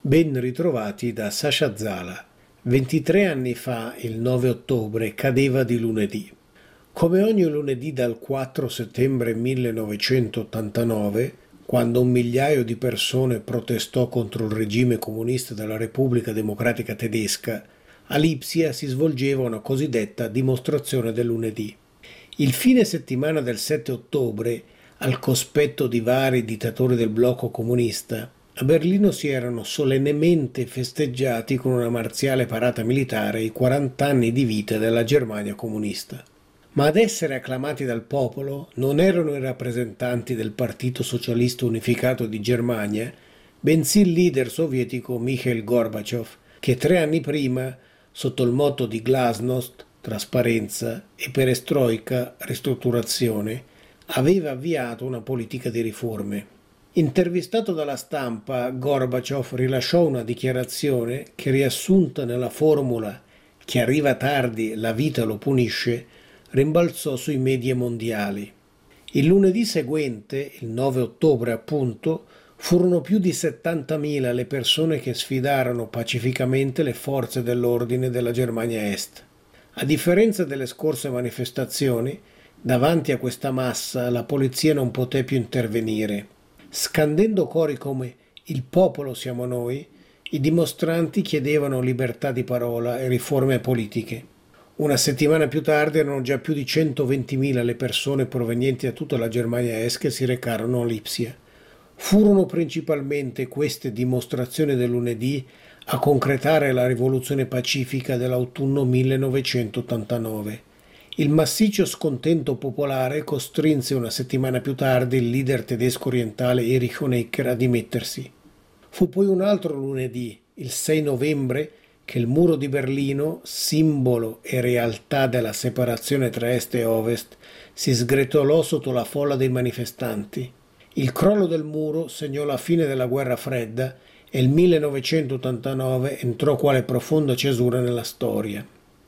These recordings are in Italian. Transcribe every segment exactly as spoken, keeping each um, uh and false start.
Ben ritrovati da Sasha Zala. ventitré anni fa, il nove ottobre, cadeva di lunedì. Come ogni lunedì dal quattro settembre millenovecentottantanove, quando un migliaio di persone protestò contro il regime comunista della Repubblica Democratica Tedesca, a Lipsia si svolgeva una cosiddetta dimostrazione del lunedì. Il fine settimana del sette ottobre, al cospetto di vari dittatori del blocco comunista, a Berlino si erano solennemente festeggiati con una marziale parata militare i quaranta anni di vita della Germania comunista. Ma ad essere acclamati dal popolo non erano i rappresentanti del Partito Socialista Unificato di Germania, bensì il leader sovietico Mikhail Gorbaciov, che tre anni prima, sotto il motto di Glasnost, trasparenza, e perestroika, ristrutturazione, aveva avviato una politica di riforme. Intervistato dalla stampa, Gorbaciov rilasciò una dichiarazione che, riassunta nella formula "chi arriva tardi la vita lo punisce", rimbalzò sui media mondiali. Il lunedì seguente, il nove ottobre appunto, furono più di settantamila le persone che sfidarono pacificamente le forze dell'ordine della Germania Est. A differenza delle scorse manifestazioni, davanti a questa massa la polizia non poté più intervenire. Scandendo cori come "il popolo siamo noi", i dimostranti chiedevano libertà di parola e riforme politiche. Una settimana più tardi erano già più di centoventimila le persone provenienti da tutta la Germania Est che si recarono a Lipsia. Furono principalmente queste dimostrazioni del lunedì a concretare la rivoluzione pacifica dell'autunno millenovecentottantanove. Il massiccio scontento popolare costrinse una settimana più tardi il leader tedesco orientale Erich Honecker a dimettersi. Fu poi un altro lunedì, il sei novembre, che il muro di Berlino, simbolo e realtà della separazione tra est e ovest, si sgretolò sotto la folla dei manifestanti. Il crollo del muro segnò la fine della guerra fredda e il millenovecentottantanove entrò quale profonda cesura nella storia.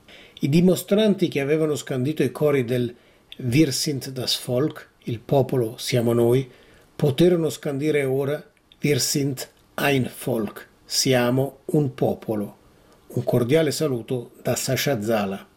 I dimostranti che avevano scandito i cori del "Wir sind das Volk", il popolo siamo noi, poterono scandire ora "Wir sind ein Volk", siamo un popolo. Un cordiale saluto da Sasha Zala.